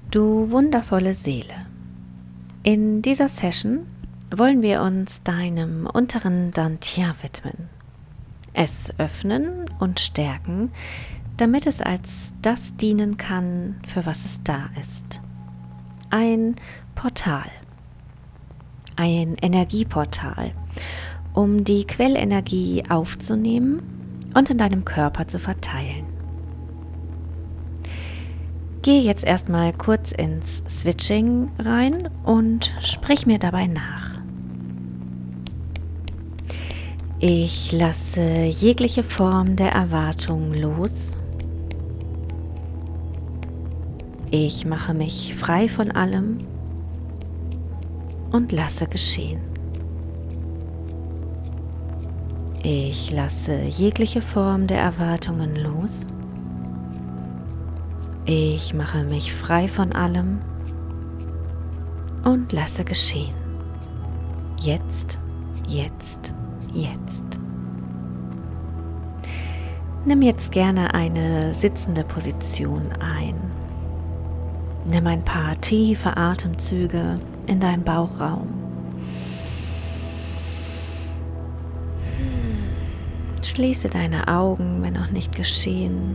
Du wundervolle Seele. In dieser Session wollen wir uns deinem unteren Dantian widmen. Es öffnen und stärken, damit es als das dienen kann, für was es da ist. Ein Portal. Ein Energieportal, um die Quellenergie aufzunehmen und in deinem Körper zu verteilen. Geh jetzt erstmal kurz ins Switching rein und sprich mir dabei nach. Ich lasse jegliche Form der Erwartung los. Ich mache mich frei von allem und lasse geschehen. Ich lasse jegliche Form der Erwartungen los. Ich mache mich frei von allem und lasse geschehen. Jetzt, jetzt, jetzt. Nimm jetzt gerne eine sitzende Position ein. Nimm ein paar tiefe Atemzüge in deinen Bauchraum. Schließe deine Augen, wenn noch nicht geschehen.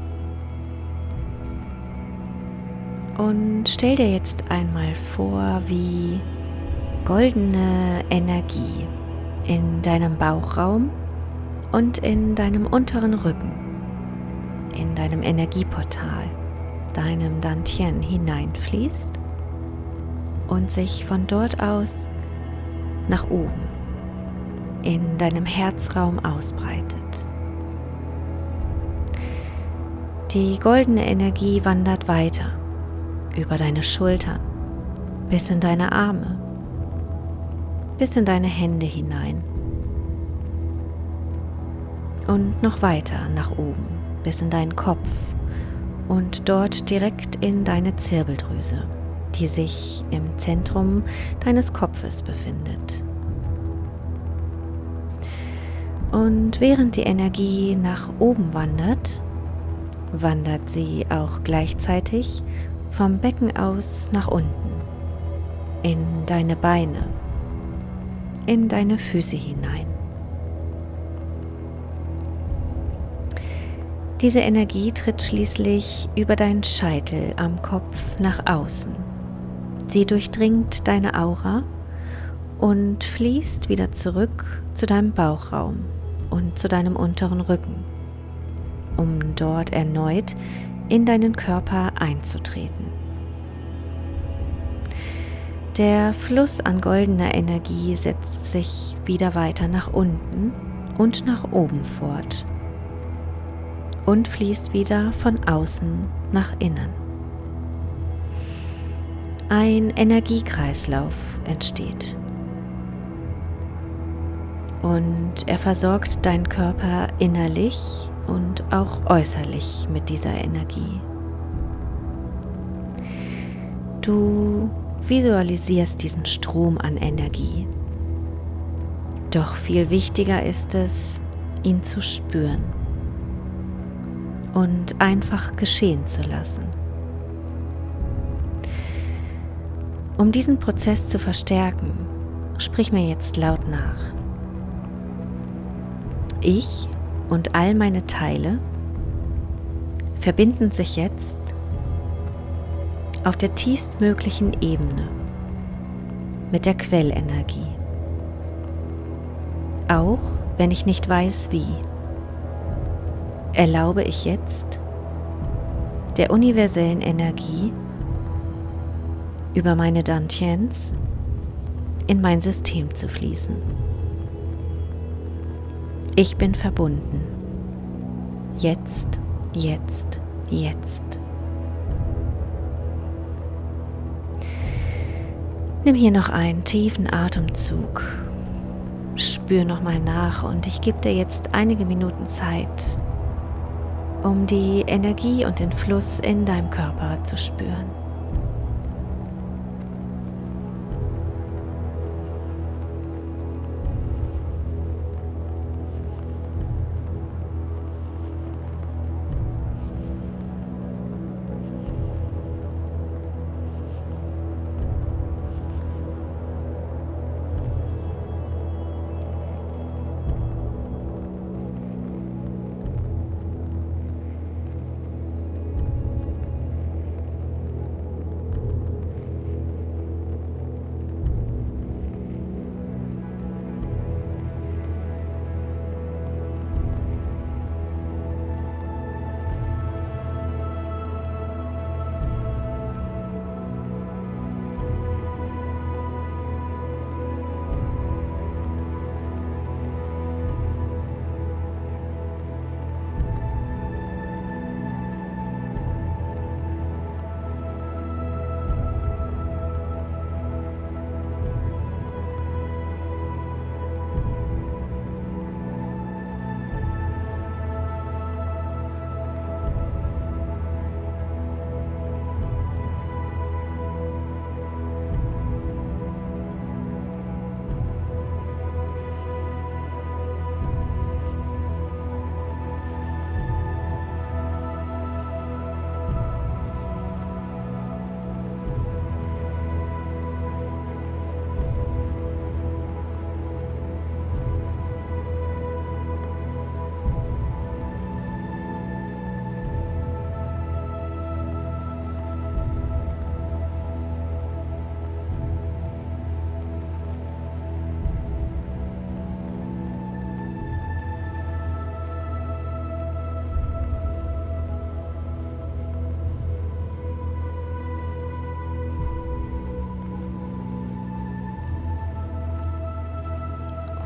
Und stell dir jetzt einmal vor, wie goldene Energie in deinem Bauchraum und in deinem unteren Rücken, in deinem Energieportal, deinem Dantian hineinfließt und sich von dort aus nach oben in deinem Herzraum ausbreitet. Die goldene Energie wandert weiter über deine Schultern, bis in deine Arme, bis in deine Hände hinein und noch weiter nach oben, bis in deinen Kopf und dort direkt in deine Zirbeldrüse, die sich im Zentrum deines Kopfes befindet. Und während die Energie nach oben wandert, wandert sie auch gleichzeitig vom Becken aus nach unten, in deine Beine, in deine Füße hinein. Diese Energie tritt schließlich über deinen Scheitel am Kopf nach außen. Sie durchdringt deine Aura und fließt wieder zurück zu deinem Bauchraum und zu deinem unteren Rücken, um dort erneut in deinen Körper einzutreten. Der Fluss an goldener Energie setzt sich wieder weiter nach unten und nach oben fort und fließt wieder von außen nach innen. Ein Energiekreislauf entsteht und er versorgt deinen Körper innerlich und auch äußerlich mit dieser Energie. Du visualisierst diesen Strom an Energie. Doch viel wichtiger ist es, ihn zu spüren und einfach geschehen zu lassen. Um diesen Prozess zu verstärken, sprich mir jetzt laut nach. Ich und all meine Teile verbinden sich jetzt auf der tiefstmöglichen Ebene mit der Quellenergie. Auch wenn ich nicht weiß wie, erlaube ich jetzt der universellen Energie über meine Dantians in mein System zu fließen. Ich bin verbunden. Jetzt, jetzt, jetzt. Nimm hier noch einen tiefen Atemzug. Spür nochmal nach und ich gebe dir jetzt einige Minuten Zeit, um die Energie und den Fluss in deinem Körper zu spüren.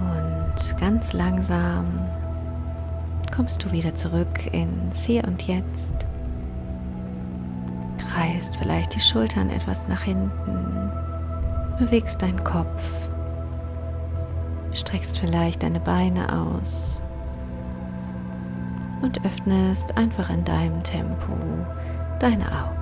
Und ganz langsam kommst du wieder zurück ins Hier und Jetzt. Kreist vielleicht die Schultern etwas nach hinten, bewegst deinen Kopf, streckst vielleicht deine Beine aus und öffnest einfach in deinem Tempo deine Augen.